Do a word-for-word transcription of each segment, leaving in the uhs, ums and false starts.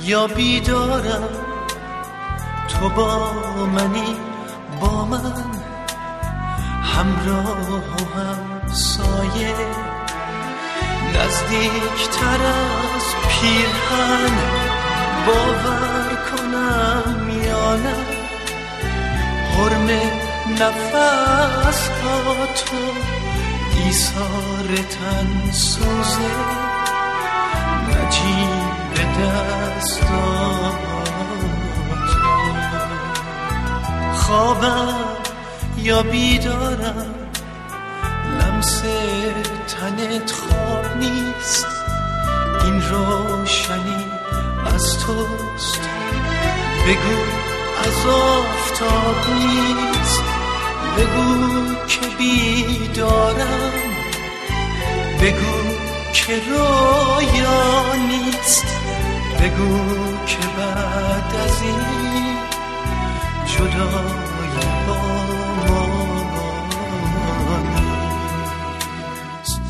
یا بیدارم، تو با منی، با من همراه و هم سایه، نزدیکتر از پیرهن باور کنم یا نه، حرم نفس ها تو ایثار تن سوزه، نجیب دستات خوابم یا بیدارم، لمس تنت خواب نیست، این روشنی از توست، بگو از آفتاب نیست، بگو که بیدارم، بگو که رویا نیست، بگو که بعد از این جدایی با ما نیست.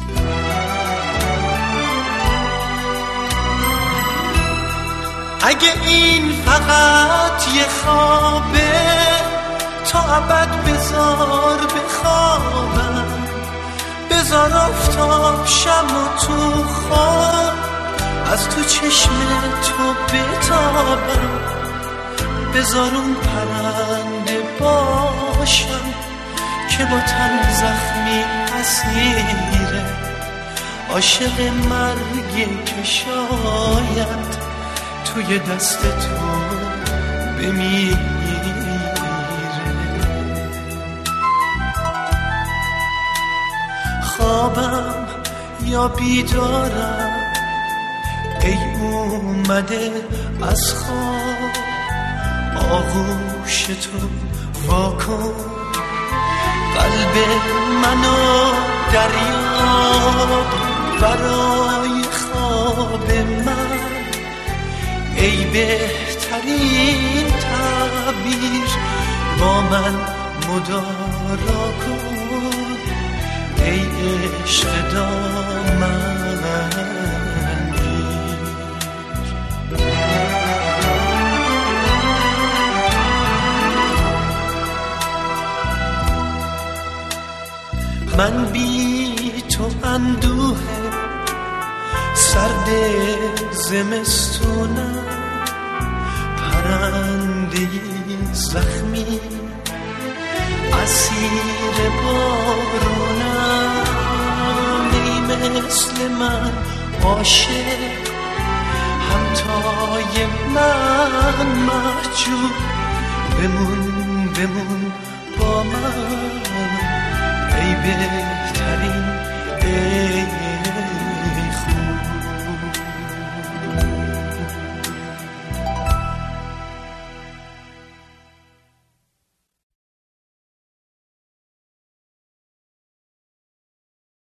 اگه این فقط یه خوابه، تا ابد بذار بخوابم، بذار آفتاب شم و تو خواب از تو چشم تو بتابم، بذار اون پرنده باشم که با تن زخمی اسیره، عاشق مرگ که شاید توی دست تو بمیره. خوابم یا بیدارم، ای اومده از خواب آغوش تو واکن، قلب منو دریاب برای خواب من، ای بهترین تعبیر با من مدارا کن، ای عشق دامن من بی تو اندوه سرد زمستونم، پرنده زخمی اسیر بارونم، ای مثل من عاشق همتای من محجوب، بمون بمون با من ای به